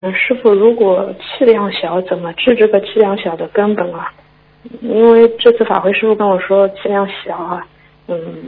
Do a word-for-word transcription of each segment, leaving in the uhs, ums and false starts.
嗯，师傅，如果气量小，怎么治这个气量小的根本啊？因为这次法会师傅跟我说气量小啊，嗯。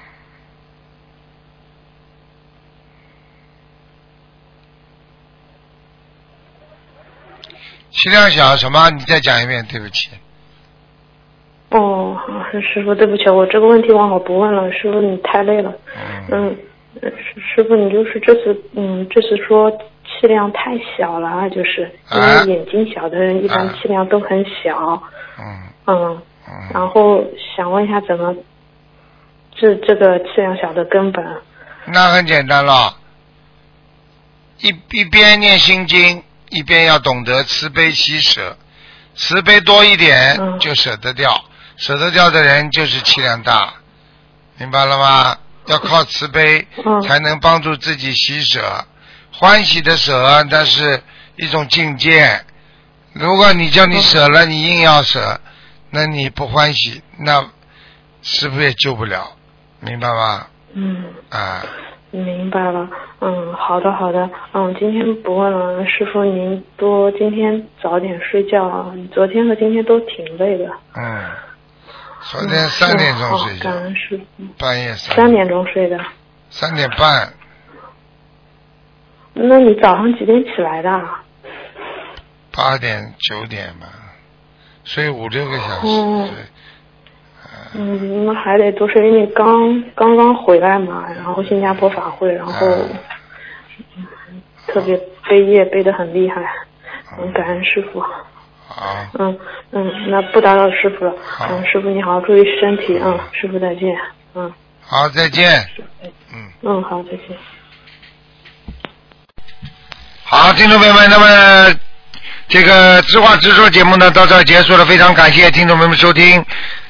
气量小什么？你再讲一遍，对不起。 哦，师傅，对不起，我这个问题忘了不问了。师傅，你太累了。嗯。嗯，师傅，你就是这次，嗯，这次说气量太小了啊，就是因为眼睛小的人一般气量都很小。 嗯。 嗯。然后想问一下，怎么治这个气量小的根本？ 那很简单了，一一边念心经，一边要懂得慈悲喜舍，慈悲多一点就舍得掉，嗯、舍得掉的人就是气量大，明白了吗？要靠慈悲才能帮助自己喜舍，欢喜的舍那是一种境界。如果你叫你舍了，你硬要舍，那你不欢喜，那师父也救不了，明白吗？ 嗯。 啊。 明白了。嗯，好的好的。嗯，今天不问了，师父您多今天早点睡觉啊，昨天和今天都挺累的。 嗯。昨天三点钟睡觉， 嗯、是半夜三三点钟睡的， 三点半。 那你早上几点起来的？ 八点九点嘛，睡五六个小时。 嗯，嗯，那还得多睡，因为刚刚刚回来嘛，然后新加坡法会，然后、嗯、特别背业背得很厉害，嗯，感恩师父。 好。 嗯嗯，那不打扰师傅了。嗯，师傅你好，注意身体。嗯，师傅再见。嗯。 好，再见。 嗯。嗯，好，再见。 好，听众朋友们，那么这个知话直说节目呢到这儿结束了，非常感谢听众朋友们收听。